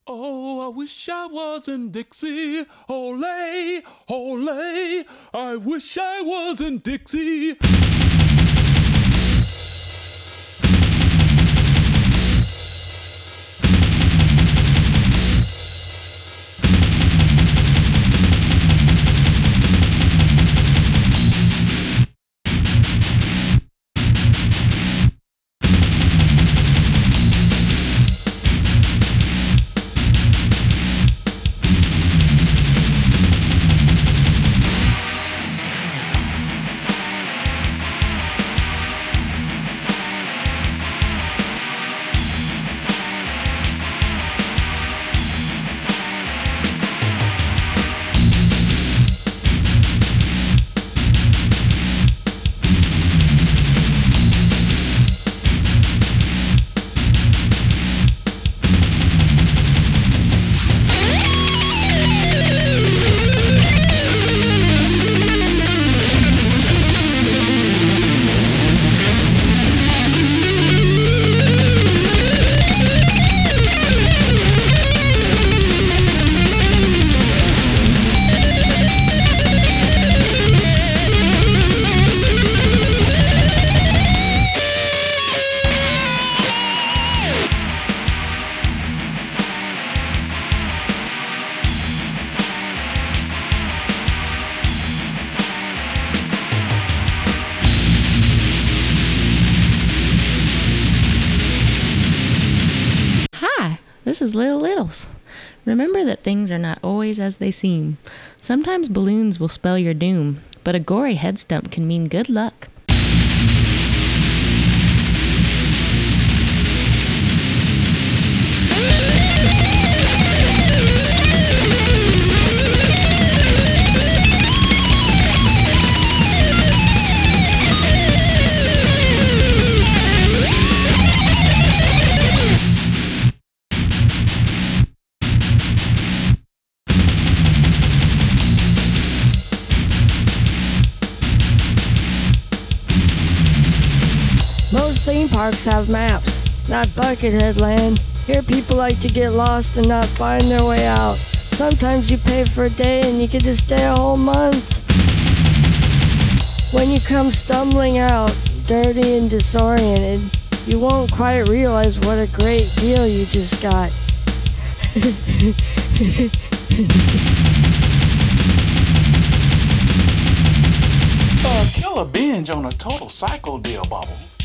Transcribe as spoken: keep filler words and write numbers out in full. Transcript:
Oh, I wish I was in Dixie. Ole, ole. I wish I was in Dixie. Hi, this is Little Littles. Remember that things are not always as they seem. Sometimes balloons will spell your doom, but a gory head stump can mean good luck. Most theme parks have maps, not Buckethead Land. Here people like to get lost and not find their way out. Sometimes you pay for a day and you get to stay a whole month. When you come stumbling out, dirty and disoriented, you won't quite realize what a great deal you just got. Uh, kill a binge on a total cycle deal, Bobble.